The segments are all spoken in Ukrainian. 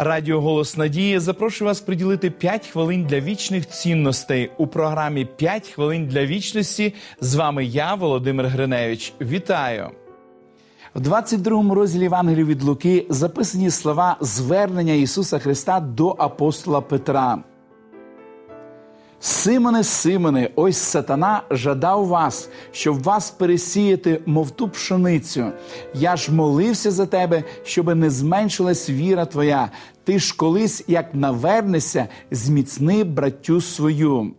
Радіо «Голос Надії» запрошую вас приділити 5 хвилин для вічних цінностей у програмі «5 хвилин для вічності». З вами я, Володимир Гриневич. Вітаю! В 22 розділі Євангелія від Луки записані слова звернення Ісуса Христа до апостола Петра. «Симоне, Симоне, ось сатана жадав вас, щоб вас пересіяти, мов ту пшеницю. Я ж молився за тебе, щоб не зменшилась віра твоя. Ти ж колись, як навернешся, зміцни браттю свою».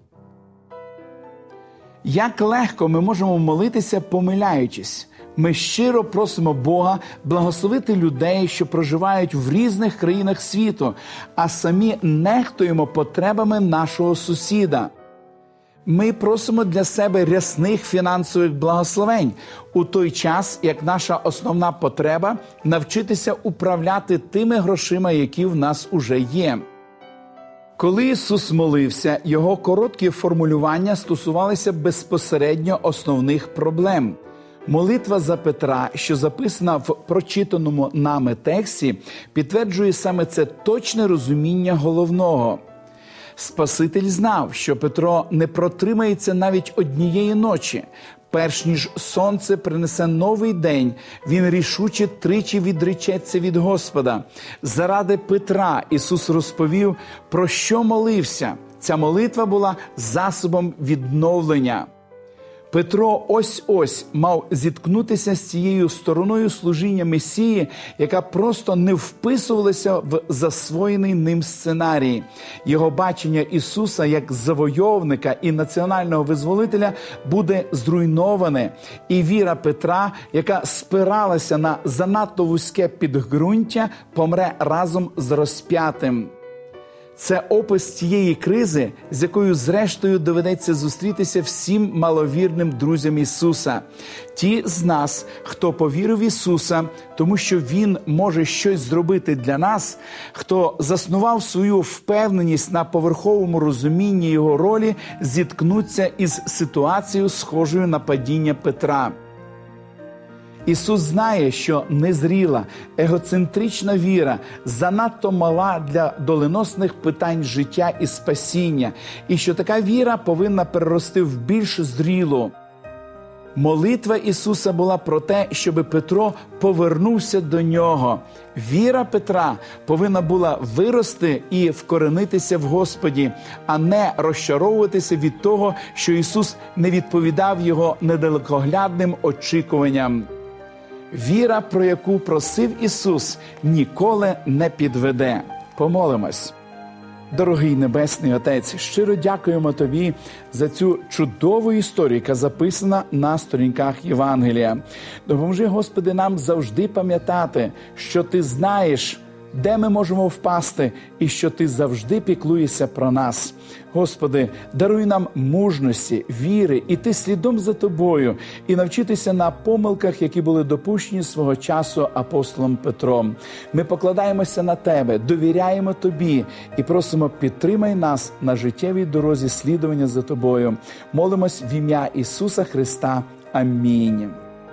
Як легко ми можемо молитися, помиляючись. Ми щиро просимо Бога благословити людей, що проживають в різних країнах світу, а самі нехтуємо потребами нашого сусіда. Ми просимо для себе рясних фінансових благословень, у той час, як наша основна потреба – навчитися управляти тими грошима, які в нас уже є. Коли Ісус молився, Його короткі формулювання стосувалися безпосередньо основних проблем. Молитва за Петра, що записана в прочитаному нами тексті, підтверджує саме це точне розуміння головного. Спаситель знав, що Петро не протримається навіть однієї ночі. Перш ніж сонце принесе новий день, він рішуче тричі відречеться від Господа. Заради Петра Ісус розповів, про що молився. Ця молитва була засобом відновлення. Петро ось-ось мав зіткнутися з цією стороною служіння Месії, яка просто не вписувалася в засвоєний ним сценарій. Його бачення Ісуса як завойовника і національного визволителя буде зруйноване. І віра Петра, яка спиралася на занадто вузьке підґрунтя, помре разом з розп'ятим. Це опис тієї кризи, з якою зрештою доведеться зустрітися всім маловірним друзям Ісуса. Ті з нас, хто повірив в Ісуса, тому що Він може щось зробити для нас, хто заснував свою впевненість на поверховому розумінні Його ролі, зіткнуться із ситуацією, схожою на падіння Петра. Ісус знає, що незріла, егоцентрична віра занадто мала для доленосних питань життя і спасіння, і що така віра повинна перерости в більш зрілу. Молитва Ісуса була про те, щоб Петро повернувся до Нього. Віра Петра повинна була вирости і вкоренитися в Господі, а не розчаровуватися від того, що Ісус не відповідав Його недалекоглядним очікуванням. Віра, про яку просив Ісус, ніколи не підведе. Помолимось. Дорогий Небесний Отець, щиро дякуємо Тобі за цю чудову історію, яка записана на сторінках Євангелія. Допоможи, Господи, нам завжди пам'ятати, що Ти знаєш, де ми можемо впасти, і що Ти завжди піклуєшся про нас. Господи, даруй нам мужності, віри, іти слідом за Тобою і навчитися на помилках, які були допущені свого часу апостолом Петром. Ми покладаємося на Тебе, довіряємо Тобі і просимо, підтримай нас на життєвій дорозі слідування за Тобою. Молимось в ім'я Ісуса Христа. Амінь.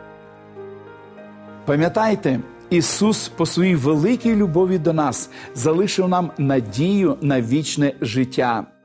Пам'ятайте, Ісус по своїй великій любові до нас залишив нам надію на вічне життя.